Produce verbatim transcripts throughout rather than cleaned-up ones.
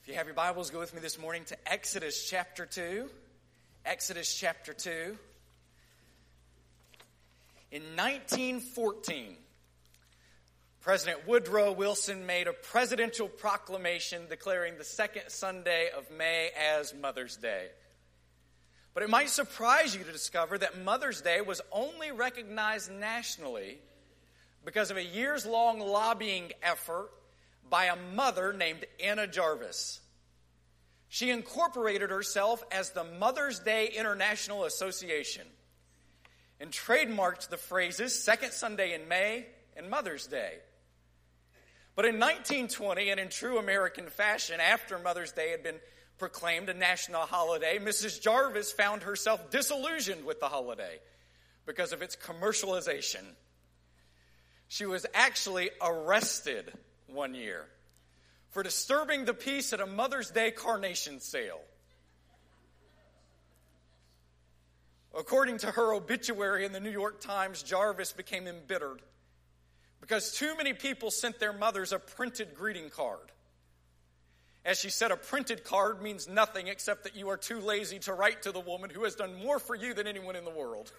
If you have your Bibles, go with me this morning to Exodus chapter two. Exodus chapter two. In nineteen fourteen, President Woodrow Wilson made a presidential proclamation declaring the second Sunday of May as Mother's Day. But it might surprise you to discover that Mother's Day was only recognized nationally because of a years-long lobbying effort by a mother named Anna Jarvis. She incorporated herself as the Mother's Day International Association and trademarked the phrases Second Sunday in May and Mother's Day. But in nineteen twenty, and in true American fashion, after Mother's Day had been proclaimed a national holiday, Missus Jarvis found herself disillusioned with the holiday because of its commercialization. She was actually arrested one year for disturbing the peace at a Mother's Day carnation sale. According to her obituary in the New York Times, Jarvis became embittered because too many people sent their mothers a printed greeting card. As she said, a printed card means nothing except that you are too lazy to write to the woman who has done more for you than anyone in the world.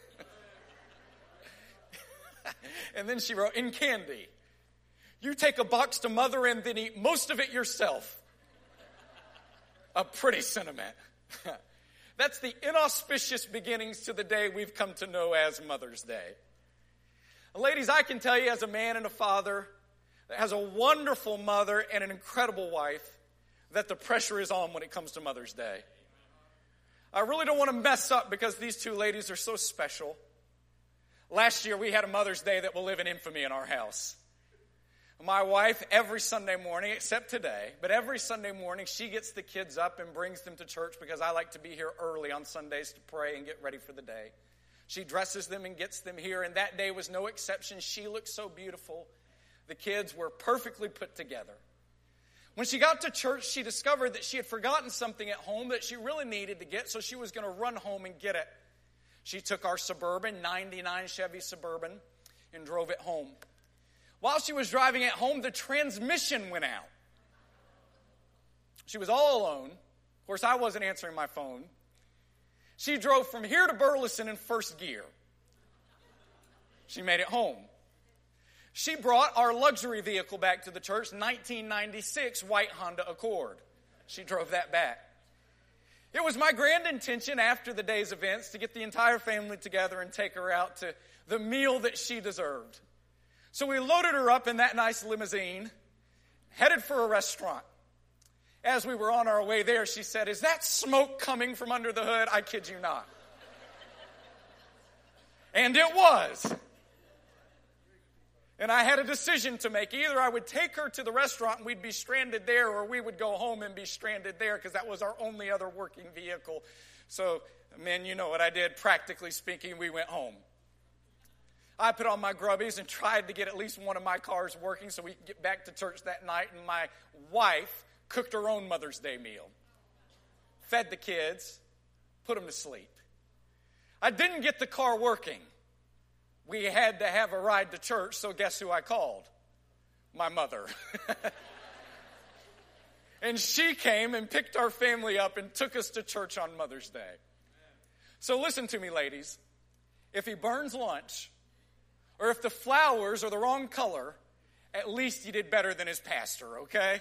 And then she wrote, in candy, you take a box to mother and then eat most of it yourself. A pretty sentiment. That's the inauspicious beginnings to the day we've come to know as Mother's Day. Ladies, I can tell you as a man and a father that has a wonderful mother and an incredible wife that the pressure is on when it comes to Mother's Day. I really don't want to mess up because these two ladies are so special. Last year we had a Mother's Day that will live in infamy in our house. My wife, every Sunday morning, except today, but every Sunday morning, she gets the kids up and brings them to church because I like to be here early on Sundays to pray and get ready for the day. She dresses them and gets them here, and that day was no exception. She looked so beautiful. The kids were perfectly put together. When she got to church, she discovered that she had forgotten something at home that she really needed to get, so she was going to run home and get it. She took our Suburban, ninety-nine Chevy Suburban, and drove it home. While she was driving it home, the transmission went out. She was all alone. Of course, I wasn't answering my phone. She drove from here to Burleson in first gear. She made it home. She brought our luxury vehicle back to the church, nineteen ninety-six white Honda Accord. She drove that back. It was my grand intention after the day's events to get the entire family together and take her out to the meal that she deserved. So we loaded her up in that nice limousine, headed for a restaurant. As we were on our way there, she said, "Is that smoke coming from under the hood?" I kid you not. And it was. And I had a decision to make. Either I would take her to the restaurant and we'd be stranded there, or we would go home and be stranded there because that was our only other working vehicle. So, men, you know what I did. Practically speaking, we went home. I put on my grubbies and tried to get at least one of my cars working so we could get back to church that night. And my wife cooked her own Mother's Day meal, fed the kids, put them to sleep. I didn't get the car working. We had to have a ride to church, so guess who I called? My mother. And she came and picked our family up and took us to church on Mother's Day. So listen to me, ladies. If he burns lunch, or if the flowers are the wrong color, at least he did better than his pastor, okay?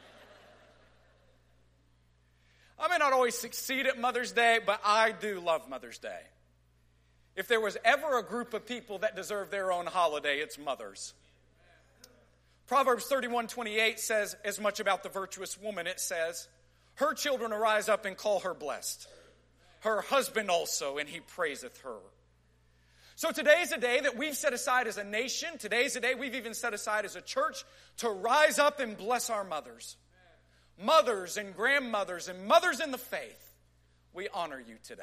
I may not always succeed at Mother's Day, but I do love Mother's Day. If there was ever a group of people that deserve their own holiday, it's mothers. Proverbs thirty-one twenty-eight says as much about the virtuous woman. It says, her children arise up and call her blessed. Her husband also, and he praiseth her. So today's a day that we've set aside as a nation. Today's a day we've even set aside as a church to rise up and bless our mothers. Mothers and grandmothers and mothers in the faith, we honor you today.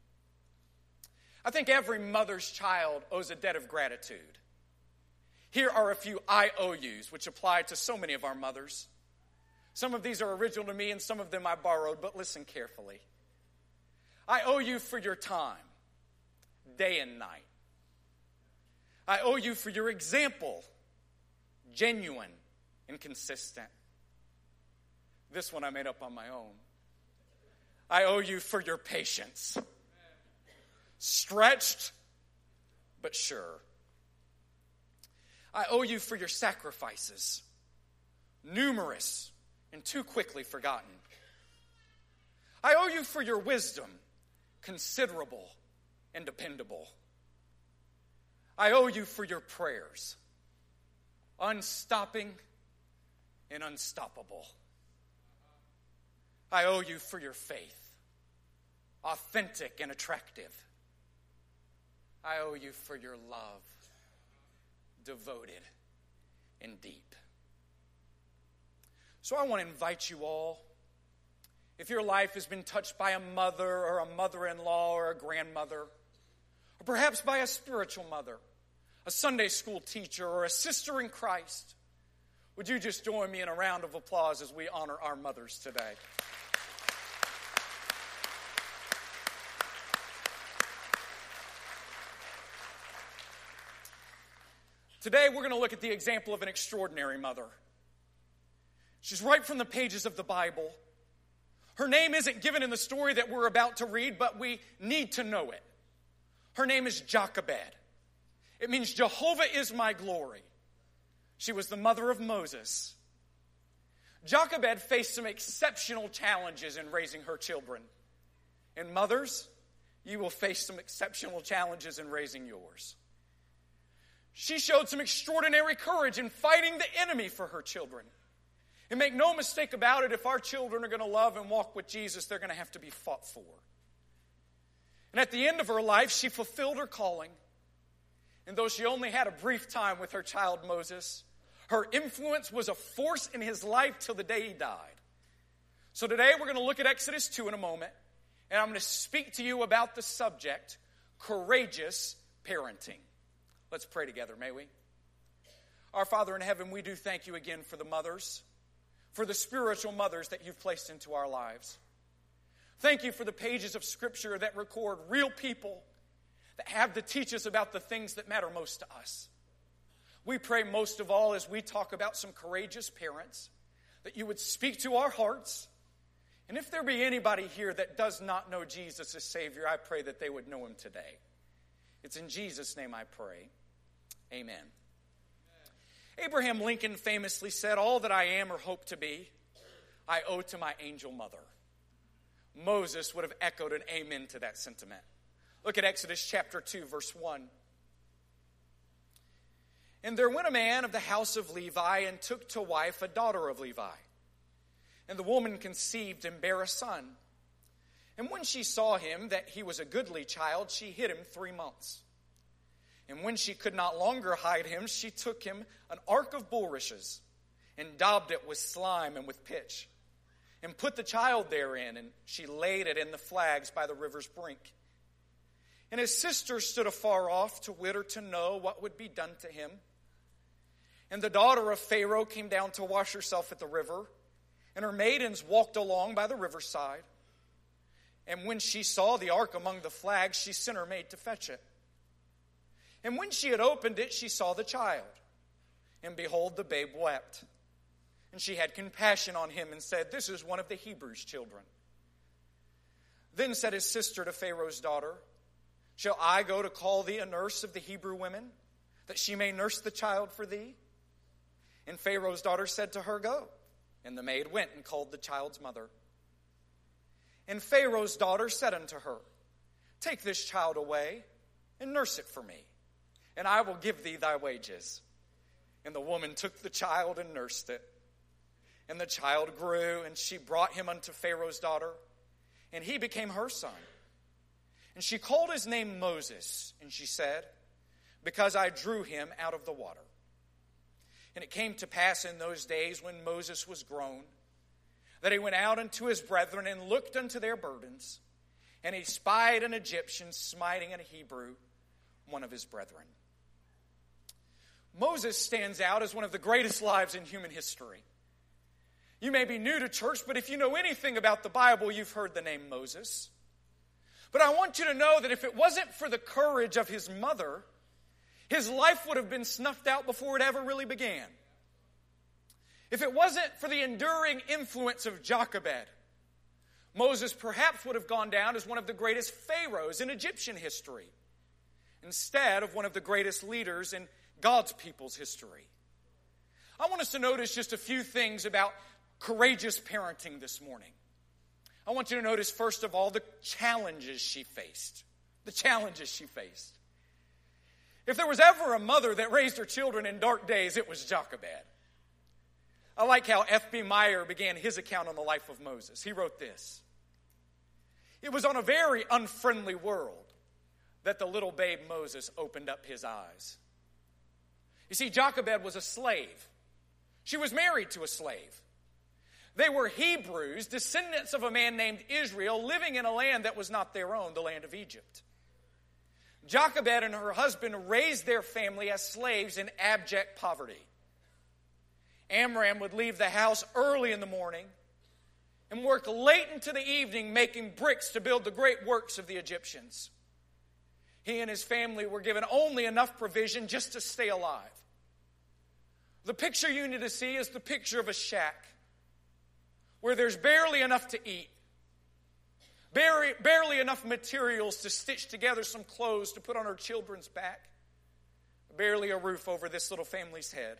I think every mother's child owes a debt of gratitude. Here are a few I O Us, which apply to so many of our mothers. Some of these are original to me and some of them I borrowed, but listen carefully. I owe you for your time, day and night. I owe you for your example, genuine and consistent. This one I made up on my own. I owe you for your patience. Stretched, but sure. I owe you for your sacrifices. Numerous and too quickly forgotten. I owe you for your wisdom. Considerable and dependable. I owe you for your prayers. Unstopping and unstoppable. I owe you for your faith. Authentic and attractive. I owe you for your love. Devoted and deep. So I want to invite you all, if your life has been touched by a mother or a mother-in-law or a grandmother, or perhaps by a spiritual mother, a Sunday school teacher, or a sister in Christ, would you just join me in a round of applause as we honor our mothers today? Today we're going to look at the example of an extraordinary mother. She's right from the pages of the Bible. Her name isn't given in the story that we're about to read, but we need to know it. Her name is Jochebed. It means Jehovah is my glory. She was the mother of Moses. Jochebed faced some exceptional challenges in raising her children. And mothers, you will face some exceptional challenges in raising yours. She showed some extraordinary courage in fighting the enemy for her children. And make no mistake about it, if our children are going to love and walk with Jesus, they're going to have to be fought for. And at the end of her life, she fulfilled her calling. And though she only had a brief time with her child Moses, her influence was a force in his life till the day he died. So today we're going to look at Exodus two in a moment. And I'm going to speak to you about the subject, courageous parenting. Let's pray together, may we? Our Father in heaven, we do thank you again for the mothers, for the spiritual mothers that you've placed into our lives. Thank you for the pages of Scripture that record real people that have to teach us about the things that matter most to us. We pray most of all as we talk about some courageous parents, that you would speak to our hearts. And if there be anybody here that does not know Jesus as Savior, I pray that they would know him today. It's in Jesus' name I pray. Amen. Amen. Abraham Lincoln famously said, "All that I am or hope to be, I owe to my angel mother." Moses would have echoed an amen to that sentiment. Look at Exodus chapter two, verse one. "And there went a man of the house of Levi and took to wife a daughter of Levi. And the woman conceived and bare a son. And when she saw him, that he was a goodly child, she hid him three months. And when she could not longer hide him, she took him an ark of bulrushes and daubed it with slime and with pitch, and put the child therein, and she laid it in the flags by the river's brink. And his sister stood afar off to wit or to know what would be done to him. And the daughter of Pharaoh came down to wash herself at the river, and her maidens walked along by the riverside. And when she saw the ark among the flags, she sent her maid to fetch it. And when she had opened it, she saw the child. And behold, the babe wept. And she had compassion on him and said, 'This is one of the Hebrews' children.' Then said his sister to Pharaoh's daughter, 'Shall I go to call thee a nurse of the Hebrew women, that she may nurse the child for thee?' And Pharaoh's daughter said to her, 'Go.' And the maid went and called the child's mother. And Pharaoh's daughter said unto her, 'Take this child away and nurse it for me, and I will give thee thy wages.' And the woman took the child and nursed it. And the child grew, and she brought him unto Pharaoh's daughter, and he became her son. And she called his name Moses, and she said, 'Because I drew him out of the water.' And it came to pass in those days when Moses was grown, that he went out unto his brethren and looked unto their burdens, and he spied an Egyptian smiting a Hebrew, one of his brethren." Moses stands out as one of the greatest lives in human history. You may be new to church, but if you know anything about the Bible, you've heard the name Moses. But I want you to know that if it wasn't for the courage of his mother, his life would have been snuffed out before it ever really began. If it wasn't for the enduring influence of Jochebed, Moses perhaps would have gone down as one of the greatest pharaohs in Egyptian history, instead of one of the greatest leaders in God's people's history. I want us to notice just a few things about courageous parenting this morning. I want you to notice, first of all, the challenges she faced. The challenges she faced. If there was ever a mother that raised her children in dark days, it was Jochebed. I like how F B Meyer began his account on the life of Moses. He wrote this: "It was on a very unfriendly world that the little babe Moses opened up his eyes." You see, Jochebed was a slave. She was married to a slave. They were Hebrews, descendants of a man named Israel, living in a land that was not their own, the land of Egypt. Jochebed and her husband raised their family as slaves in abject poverty. Amram would leave the house early in the morning and work late into the evening making bricks to build the great works of the Egyptians. He and his family were given only enough provision just to stay alive. The picture you need to see is the picture of a shack where there's barely enough to eat, barely, barely enough materials to stitch together some clothes to put on her children's back, barely a roof over this little family's head.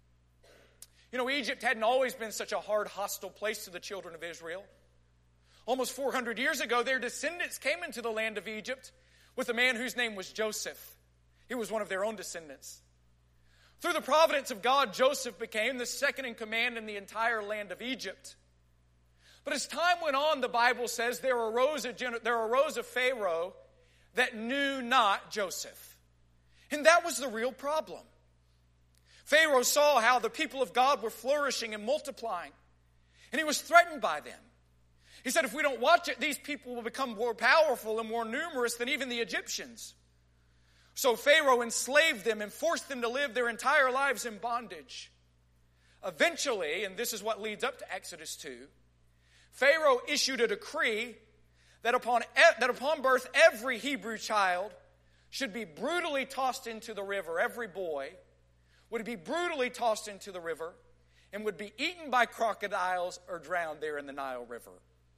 You know, Egypt hadn't always been such a hard, hostile place to the children of Israel. Almost four hundred years ago, their descendants came into the land of Egypt with a man whose name was Joseph. He was one of their own descendants. Through the providence of God, Joseph became the second in command in the entire land of Egypt. But as time went on, the Bible says there arose a, there arose a Pharaoh that knew not Joseph. And that was the real problem. Pharaoh saw how the people of God were flourishing and multiplying, and he was threatened by them. He said, if we don't watch it, these people will become more powerful and more numerous than even the Egyptians. So Pharaoh enslaved them and forced them to live their entire lives in bondage. Eventually, and this is what leads up to Exodus two, Pharaoh issued a decree that upon, that upon birth, every Hebrew child should be brutally tossed into the river. Every boy would be brutally tossed into the river and would be eaten by crocodiles or drowned there in the Nile River.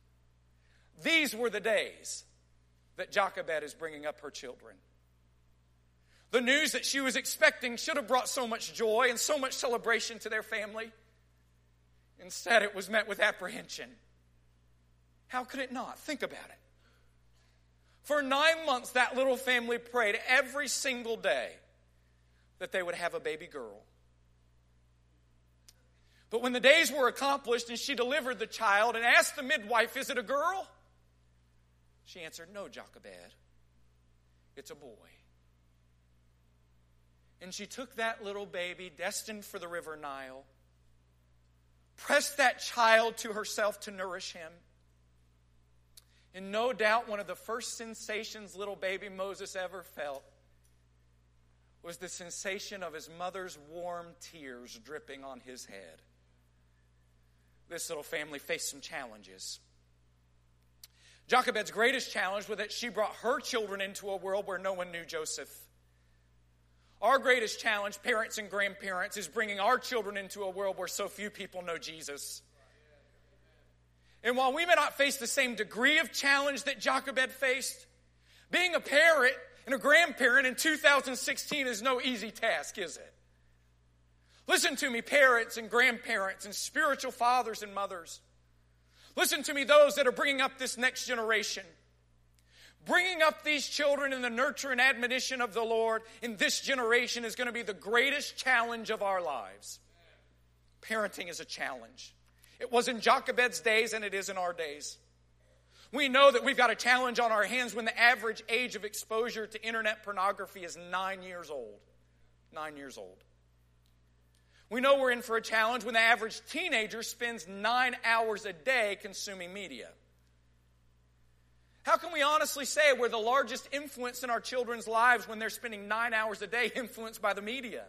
These were the days that Jochebed is bringing up her children. The news that she was expecting should have brought so much joy and so much celebration to their family. Instead, it was met with apprehension. How could it not? Think about it. For nine months, that little family prayed every single day that they would have a baby girl. But when the days were accomplished and she delivered the child and asked the midwife, is it a girl? She answered, no, Jochebed, it's a boy. And she took that little baby destined for the river Nile, pressed that child to herself to nourish him. And no doubt one of the first sensations little baby Moses ever felt was the sensation of his mother's warm tears dripping on his head. This little family faced some challenges. Jochebed's greatest challenge was that she brought her children into a world where no one knew Joseph. Our greatest challenge, parents and grandparents, is bringing our children into a world where so few people know Jesus. And while we may not face the same degree of challenge that Jochebed faced, being a parent and a grandparent in two thousand sixteen is no easy task, is it? Listen to me, parents and grandparents and spiritual fathers and mothers. Listen to me, those that are bringing up this next generation. Bringing up these children in the nurture and admonition of the Lord in this generation is going to be the greatest challenge of our lives. Parenting is a challenge. It was in Jochebed's days and it is in our days. We know that we've got a challenge on our hands when the average age of exposure to internet pornography is nine years old. Nine years old. We know we're in for a challenge when the average teenager spends nine hours a day consuming media. How can we honestly say we're the largest influence in our children's lives when they're spending nine hours a day influenced by the media?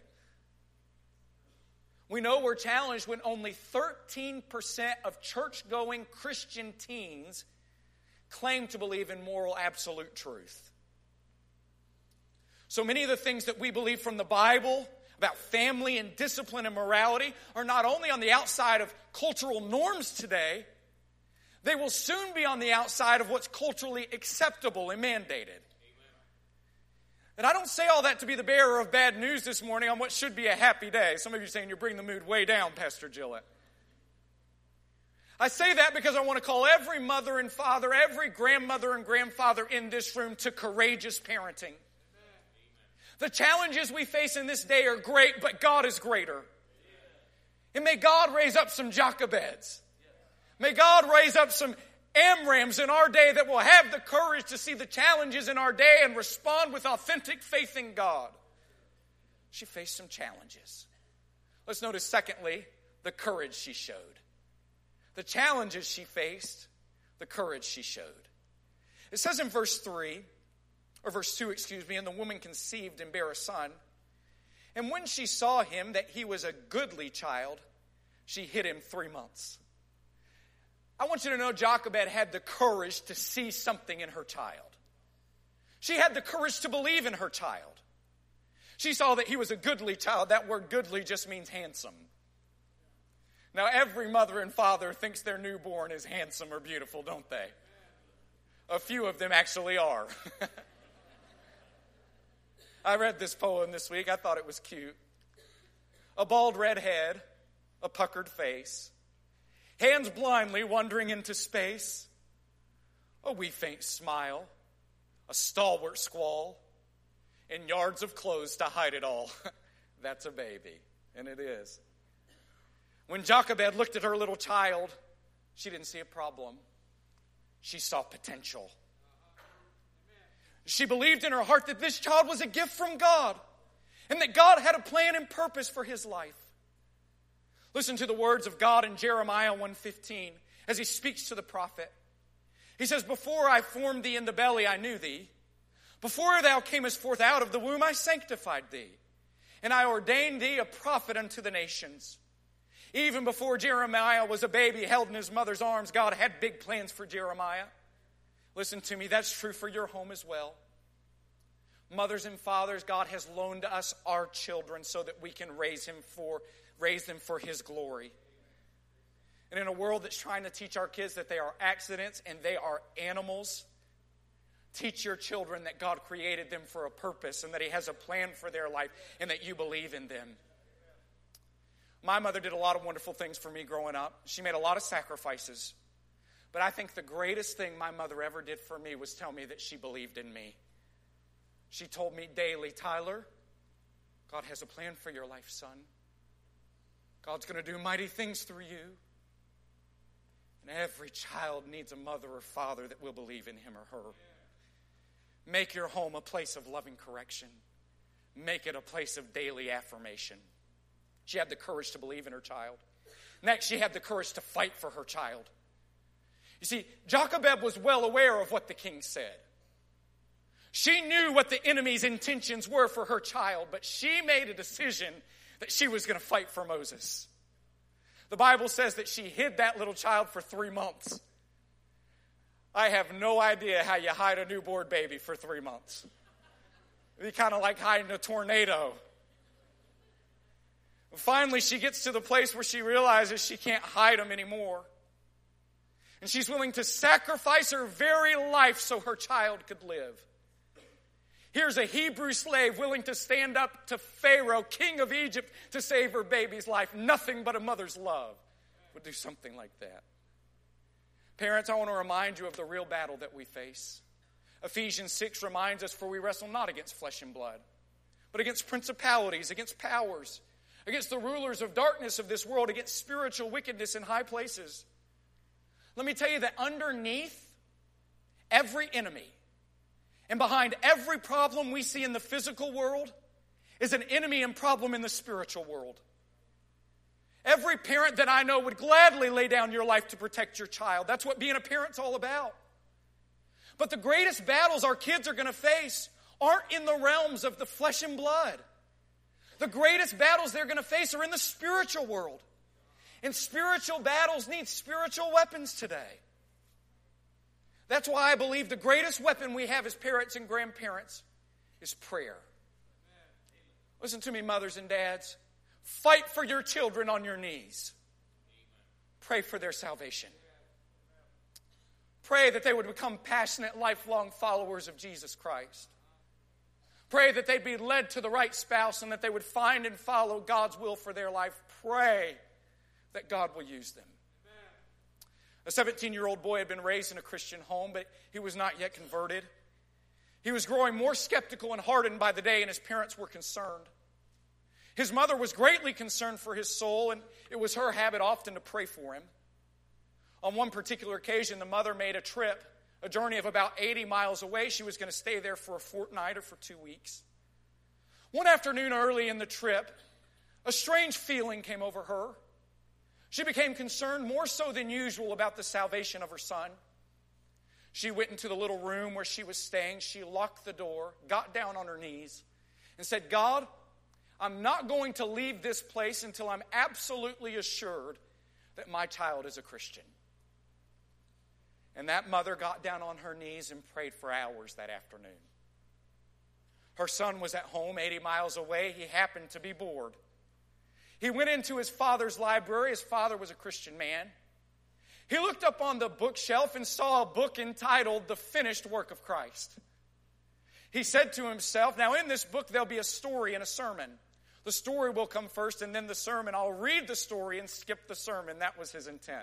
We know we're challenged when only thirteen percent of church-going Christian teens claim to believe in moral absolute truth. So many of the things that we believe from the Bible about family and discipline and morality are not only on the outside of cultural norms today, they will soon be on the outside of what's culturally acceptable and mandated. And I don't say all that to be the bearer of bad news this morning on what should be a happy day. Some of you are saying you're bringing the mood way down, Pastor Gillett. I say that because I want to call every mother and father, every grandmother and grandfather in this room to courageous parenting. The challenges we face in this day are great, but God is greater. And may God raise up some Jochebeds. May God raise up some Amrams in our day that will have the courage to see the challenges in our day and respond with authentic faith in God. She faced some challenges. Let's notice, secondly, the courage she showed. The challenges she faced, the courage she showed. It says in verse three, or verse two, excuse me, and the woman conceived and bare a son. And when she saw him that he was a goodly child, she hid him three months. I want you to know Jochebed had the courage to see something in her child. She had the courage to believe in her child. She saw that he was a goodly child. That word goodly just means handsome. Now, every mother and father thinks their newborn is handsome or beautiful, don't they? A few of them actually are. I read this poem this week. I thought it was cute. A bald red head, a puckered face, hands blindly wandering into space, a wee faint smile, a stalwart squall, and yards of clothes to hide it all. That's a baby, and it is. When Jochebed looked at her little child, she didn't see a problem. She saw potential. She believed in her heart that this child was a gift from God and that God had a plan and purpose for his life. Listen to the words of God in Jeremiah one fifteen as he speaks to the prophet. He says, "Before I formed thee in the belly, I knew thee. Before thou camest forth out of the womb, I sanctified thee. And I ordained thee a prophet unto the nations." Even before Jeremiah was a baby held in his mother's arms, God had big plans for Jeremiah. Listen to me, that's true for your home as well. Mothers and fathers, God has loaned us our children so that we can raise him for, raise them for his glory. And in a world that's trying to teach our kids that they are accidents and they are animals, teach your children that God created them for a purpose and that he has a plan for their life and that you believe in them. My mother did a lot of wonderful things for me growing up. She made a lot of sacrifices. But I think the greatest thing my mother ever did for me was tell me that she believed in me. She told me daily, "Tyler, God has a plan for your life, son. God's going to do mighty things through you. And every child needs a mother or father that will believe in him or her. Make your home a place of loving correction. Make it a place of daily affirmation." She had the courage to believe in her child. Next, she had the courage to fight for her child. You see, Jochebed was well aware of what the king said. She knew what the enemy's intentions were for her child, but she made a decision that she was going to fight for Moses. The Bible says that she hid that little child for three months. I have no idea how you hide a newborn baby for three months. It'd be kind of like hiding a tornado. Finally, she gets to the place where she realizes she can't hide him anymore. And she's willing to sacrifice her very life so her child could live. Here's a Hebrew slave willing to stand up to Pharaoh, king of Egypt, to save her baby's life. Nothing but a mother's love would do something like that. Parents, I want to remind you of the real battle that we face. Ephesians six reminds us, "For we wrestle not against flesh and blood, but against principalities, against powers, against the rulers of darkness of this world, against spiritual wickedness in high places." Let me tell you that underneath every enemy and behind every problem we see in the physical world is an enemy and problem in the spiritual world. Every parent that I know would gladly lay down your life to protect your child. That's what being a parent's all about. But the greatest battles our kids are going to face aren't in the realms of the flesh and blood. The greatest battles they're going to face are in the spiritual world. And spiritual battles need spiritual weapons today. That's why I believe the greatest weapon we have as parents and grandparents is prayer. Listen to me, mothers and dads. Fight for your children on your knees. Pray for their salvation. Pray that they would become passionate, lifelong followers of Jesus Christ. Pray that they'd be led to the right spouse and that they would find and follow God's will for their life. Pray that God will use them. A seventeen-year-old boy had been raised in a Christian home, but he was not yet converted. He was growing more skeptical and hardened by the day, and his parents were concerned. His mother was greatly concerned for his soul, and it was her habit often to pray for him. On one particular occasion, the mother made a trip, a journey of about eighty miles away. She was going to stay there for a fortnight or for two weeks. One afternoon early in the trip, a strange feeling came over her. She became concerned more so than usual about the salvation of her son. She went into the little room where she was staying. She locked the door, got down on her knees, and said, God, I'm not going to leave this place until I'm absolutely assured that my child is a Christian. And that mother got down on her knees and prayed for hours that afternoon. Her son was at home eighty miles away. He happened to be bored. He went into his father's library. His father was a Christian man. He looked up on the bookshelf and saw a book entitled The Finished Work of Christ. He said to himself, now in this book there'll be a story and a sermon. The story will come first and then the sermon. I'll read the story and skip the sermon. That was his intent.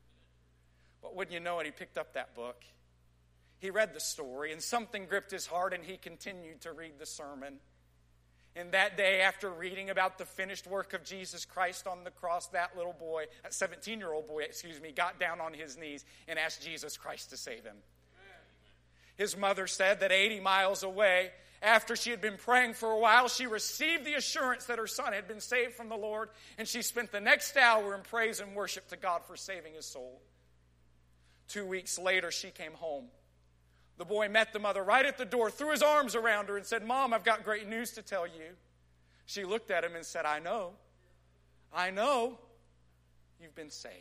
But wouldn't you know it, he picked up that book. He read the story and something gripped his heart and he continued to read the sermon. And that day, after reading about the finished work of Jesus Christ on the cross, that little boy, that seventeen-year-old boy, excuse me, got down on his knees and asked Jesus Christ to save him. His mother said that eighty miles away, after she had been praying for a while, she received the assurance that her son had been saved from the Lord, and she spent the next hour in praise and worship to God for saving his soul. Two weeks later, she came home. The boy met the mother right at the door, threw his arms around her and said, Mom, I've got great news to tell you. She looked at him and said, I know. I know you've been saved.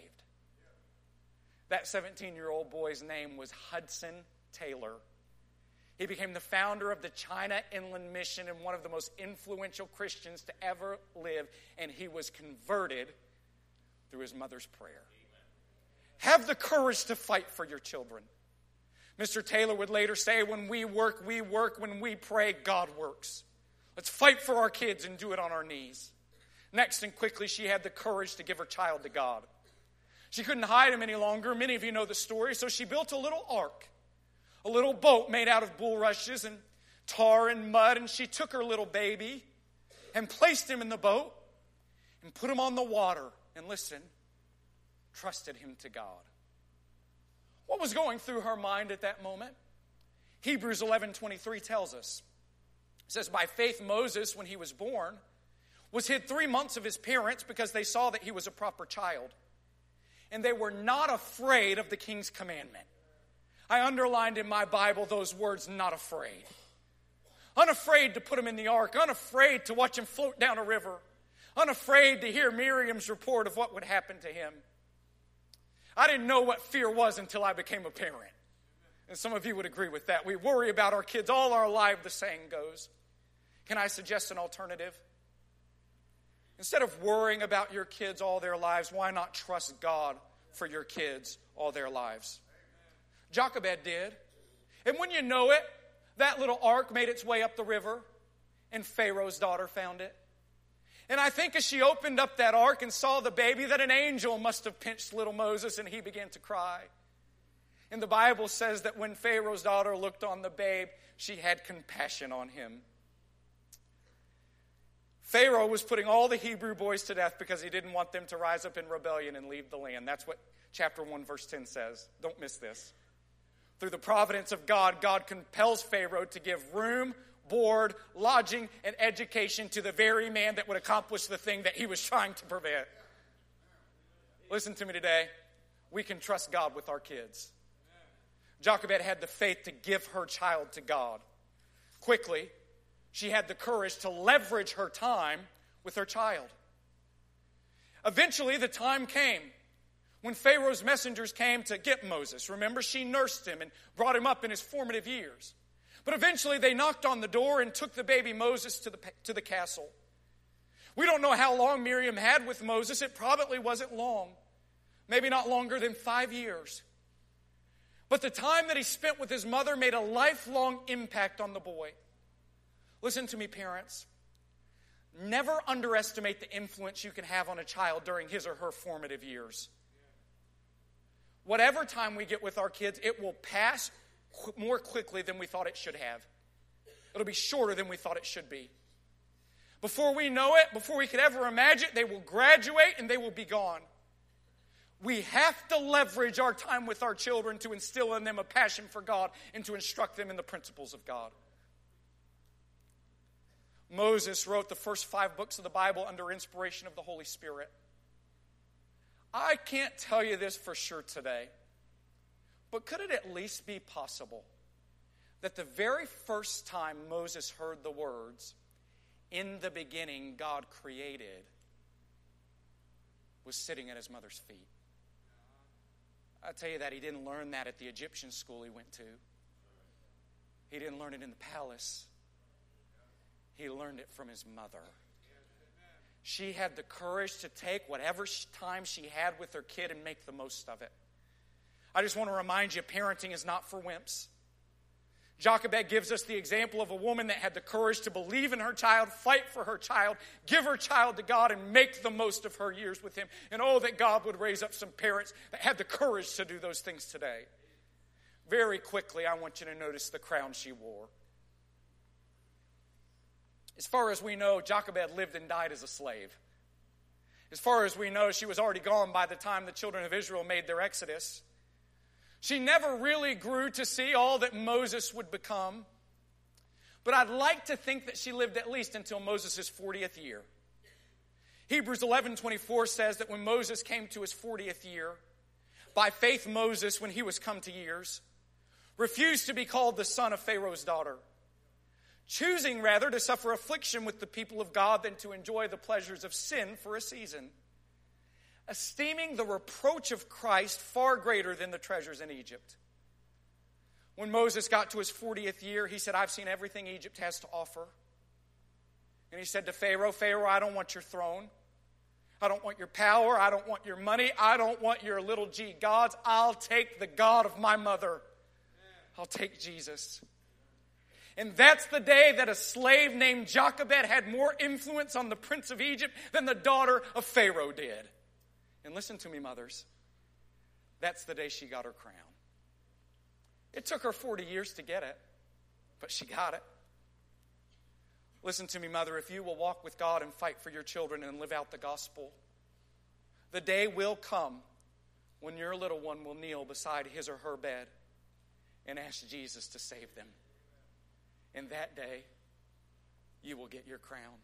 That seventeen-year-old boy's name was Hudson Taylor. He became the founder of the China Inland Mission and one of the most influential Christians to ever live, and he was converted through his mother's prayer. Have the courage to fight for your children. Mister Taylor would later say, when we work, we work. When we pray, God works. Let's fight for our kids and do it on our knees. Next and quickly, she had the courage to give her child to God. She couldn't hide him any longer. Many of you know the story. So she built a little ark, a little boat made out of bulrushes and tar and mud. And she took her little baby and placed him in the boat and put him on the water. And listen, trusted him to God. What was going through her mind at that moment? Hebrews eleven twenty-three tells us. It says, by faith Moses, when he was born, was hid three months of his parents because they saw that he was a proper child. And they were not afraid of the king's commandment. I underlined in my Bible those words, not afraid. Unafraid to put him in the ark. Unafraid to watch him float down a river. Unafraid to hear Miriam's report of what would happen to him. I didn't know what fear was until I became a parent. And some of you would agree with that. We worry about our kids all our life, the saying goes. Can I suggest an alternative? Instead of worrying about your kids all their lives, why not trust God for your kids all their lives? Jochebed did. And when you know it, that little ark made its way up the river, and Pharaoh's daughter found it. And I think as she opened up that ark and saw the baby, that an angel must have pinched little Moses and he began to cry. And the Bible says that when Pharaoh's daughter looked on the babe, she had compassion on him. Pharaoh was putting all the Hebrew boys to death because he didn't want them to rise up in rebellion and leave the land. That's what chapter one, verse ten says. Don't miss this. Through the providence of God, God compels Pharaoh to give room, board, lodging, and education to the very man that would accomplish the thing that he was trying to prevent. Listen to me today. We can trust God with our kids. Jochebed had the faith to give her child to God. Quickly, she had the courage to leverage her time with her child. Eventually, the time came when Pharaoh's messengers came to get Moses. Remember, she nursed him and brought him up in his formative years. But eventually they knocked on the door and took the baby Moses to the, to the castle. We don't know how long Miriam had with Moses. It probably wasn't long. Maybe not longer than five years. But the time that he spent with his mother made a lifelong impact on the boy. Listen to me, parents. Never underestimate the influence you can have on a child during his or her formative years. Whatever time we get with our kids, it will pass qu- more quickly than we thought it should have. It'll be shorter than we thought it should be. Before we know it, before we could ever imagine it, they will graduate and they will be gone. We have to leverage our time with our children to instill in them a passion for God and to instruct them in the principles of God. Moses wrote the first five books of the Bible under inspiration of the Holy Spirit. I can't tell you this for sure today, but could it at least be possible that the very first time Moses heard the words, "In the beginning God created," was sitting at his mother's feet? I tell you that he didn't learn that at the Egyptian school he went to. He didn't learn it in the palace. He learned it from his mother. She had the courage to take whatever time she had with her kid and make the most of it. I just want to remind you, parenting is not for wimps. Jochebed gives us the example of a woman that had the courage to believe in her child, fight for her child, give her child to God, and make the most of her years with him. And oh, that God would raise up some parents that had the courage to do those things today. Very quickly, I want you to notice the crown she wore. As far as we know, Jochebed lived and died as a slave. As far as we know, she was already gone by the time the children of Israel made their exodus. She never really grew to see all that Moses would become. But I'd like to think that she lived at least until Moses' fortieth year. Hebrews eleven twenty-four says that when Moses came to his fortieth year, by faith Moses, when he was come to years, refused to be called the son of Pharaoh's daughter, choosing rather to suffer affliction with the people of God than to enjoy the pleasures of sin for a season, esteeming the reproach of Christ far greater than the treasures in Egypt. When Moses got to his fortieth year, he said, "I've seen everything Egypt has to offer." And he said to Pharaoh, "Pharaoh, I don't want your throne. I don't want your power. I don't want your money. I don't want your little g gods. I'll take the God of my mother. I'll take Jesus." And that's the day that a slave named Jochebed had more influence on the prince of Egypt than the daughter of Pharaoh did. And listen to me, mothers. That's the day she got her crown. It took her forty years to get it, but she got it. Listen to me, mother. If you will walk with God and fight for your children and live out the gospel, the day will come when your little one will kneel beside his or her bed and ask Jesus to save them. And that day, you will get your crown.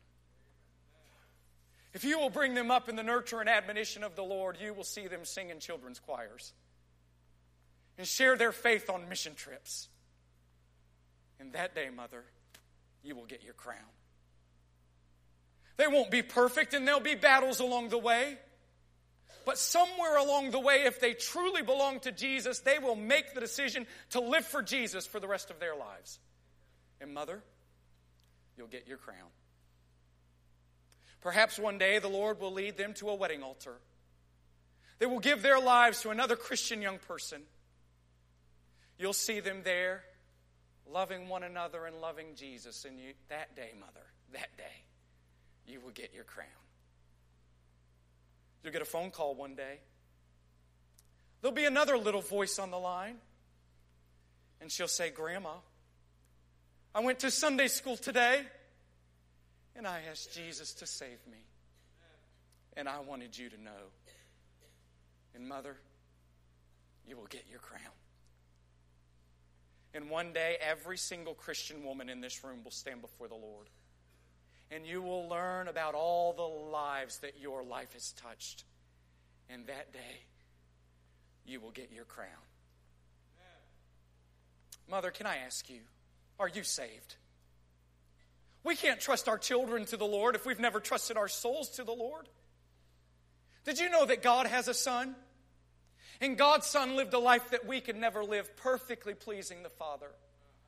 If you will bring them up in the nurture and admonition of the Lord, you will see them sing in children's choirs and share their faith on mission trips. And that day, mother, you will get your crown. They won't be perfect, and there'll be battles along the way. But somewhere along the way, if they truly belong to Jesus, they will make the decision to live for Jesus for the rest of their lives. And mother, you'll get your crown. Perhaps one day the Lord will lead them to a wedding altar. They will give their lives to another Christian young person. You'll see them there, loving one another and loving Jesus. And you, that day, mother, that day, you will get your crown. You'll get a phone call one day. There'll be another little voice on the line. And she'll say, "Grandma, I went to Sunday school today, and I asked Jesus to save me. And I wanted you to know." And mother, you will get your crown. And one day, every single Christian woman in this room will stand before the Lord. And you will learn about all the lives that your life has touched. And that day, you will get your crown. Mother, can I ask you, are you saved? We can't trust our children to the Lord if we've never trusted our souls to the Lord. Did you know that God has a son? And God's son lived a life that we could never live, perfectly pleasing the Father.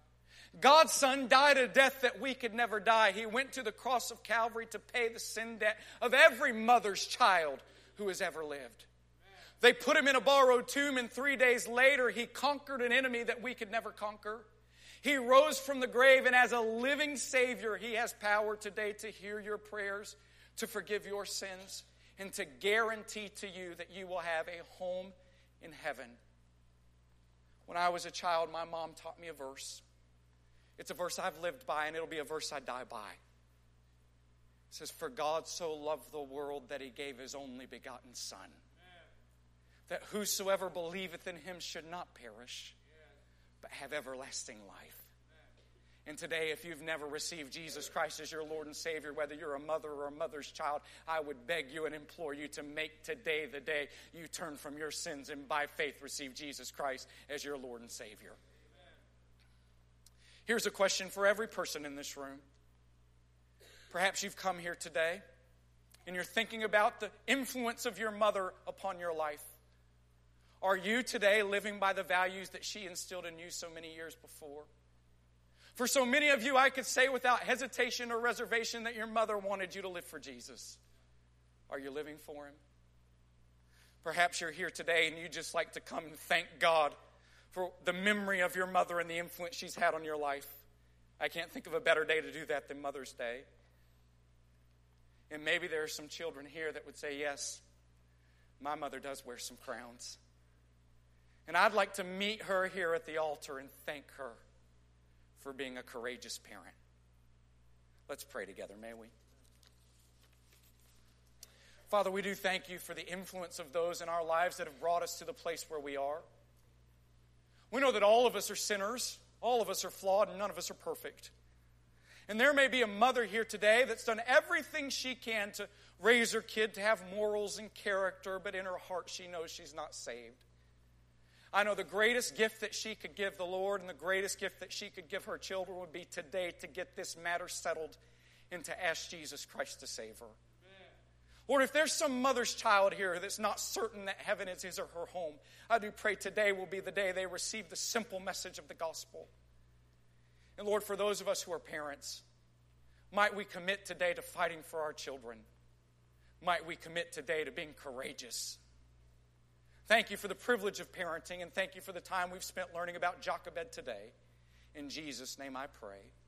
God's Son died a death that we could never die. He went to the cross of Calvary to pay the sin debt of every mother's child who has ever lived. They put him in a borrowed tomb, and three days later, he conquered an enemy that we could never conquer. He rose from the grave, and as a living Savior, he has power today to hear your prayers, to forgive your sins, and to guarantee to you that you will have a home in heaven. When I was a child, my mom taught me a verse. It's a verse I've lived by, and it'll be a verse I die by. It says, "For God so loved the world that he gave his only begotten Son, that whosoever believeth in him should not perish, but have everlasting life." And today, if you've never received Jesus Christ as your Lord and Savior, whether you're a mother or a mother's child, I would beg you and implore you to make today the day you turn from your sins and by faith receive Jesus Christ as your Lord and Savior. Amen. Here's a question for every person in this room. Perhaps you've come here today and you're thinking about the influence of your mother upon your life. Are you today living by the values that she instilled in you so many years before? For so many of you, I could say without hesitation or reservation that your mother wanted you to live for Jesus. Are you living for him? Perhaps you're here today and you just like to come and thank God for the memory of your mother and the influence she's had on your life. I can't think of a better day to do that than Mother's Day. And maybe there are some children here that would say, yes, my mother does wear some crowns. And I'd like to meet her here at the altar and thank her for being a courageous parent. Let's pray together, may we? Father, we do thank you for the influence of those in our lives that have brought us to the place where we are. We know that all of us are sinners, all of us are flawed, and none of us are perfect. And there may be a mother here today that's done everything she can to raise her kid to have morals and character, but in her heart she knows she's not saved. I know the greatest gift that she could give the Lord and the greatest gift that she could give her children would be today to get this matter settled and to ask Jesus Christ to save her. Amen. Lord, if there's some mother's child here that's not certain that heaven is his or her home, I do pray today will be the day they receive the simple message of the gospel. And Lord, for those of us who are parents, might we commit today to fighting for our children. Might we commit today to being courageous. Thank you for the privilege of parenting, and thank you for the time we've spent learning about Jochebed today. In Jesus' name I pray.